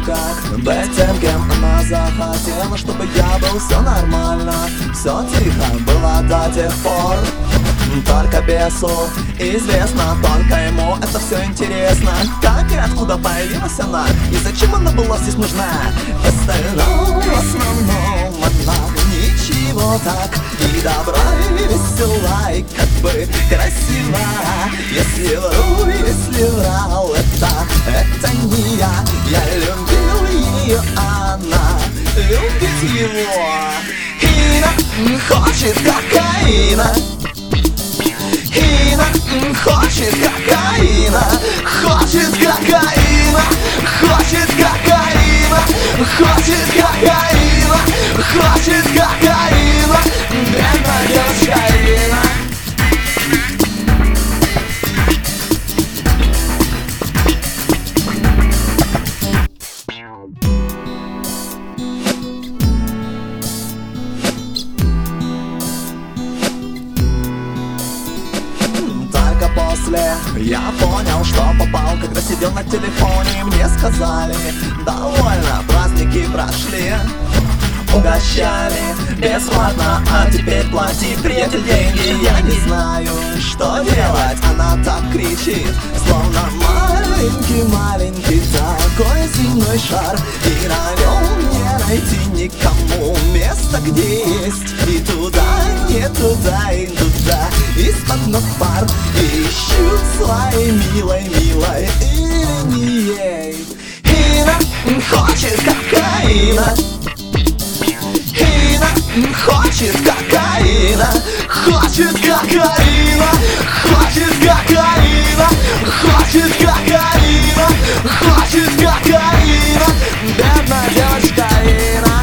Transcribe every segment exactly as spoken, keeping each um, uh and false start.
как быть тем, кем она захотела, чтобы я был, все нормально, все тихо было до тех пор. Только бесу известно, только ему это все интересно. Как и откуда появилась она, и зачем она была здесь нужна? В остальном, в основном она ничего так, и добра, и весела, и как бы красива. Если вру, если врал, это, это не я. Я любил ее, она любит его. Ина хочет кокаина, Ина хочет кокаина, хочет кокаина, хочет кокаина, хочет кокаина, хочет кокаина, бедная девочка Ина. После я понял, что попал, когда сидел на телефоне. Мне сказали, довольно, праздники прошли, угощали бесплатно, а теперь плати, приятель, деньги. Я не знаю, что делать, она так кричит, словно маленький-маленький такой земной шар. И на нем не найти никому места, где есть и туда, не туда, и туда, из-под ног пар. И ищут своей милой-милой или не ей. Ина хочет кокаина, Ина хочет кокаина, хочет кокаина, хочет кокаина, хочет кокаина, хочет кокаина, бедная девочка Ина.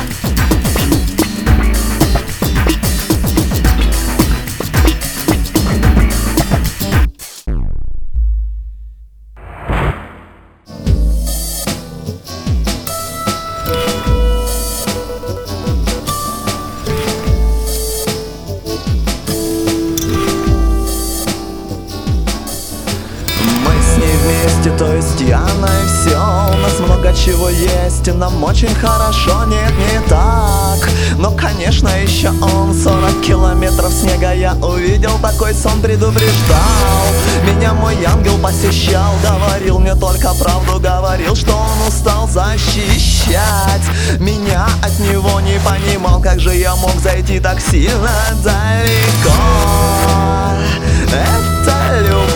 То есть Яна и все, у нас много чего есть, и нам очень хорошо, нет, не так. Но, конечно, еще он сорок километров снега я увидел, такой сон предупреждал. Меня мой ангел посещал, говорил мне только правду, говорил, что он устал защищать меня от него, не понимал, как же я мог зайти так сильно далеко. Это любовь.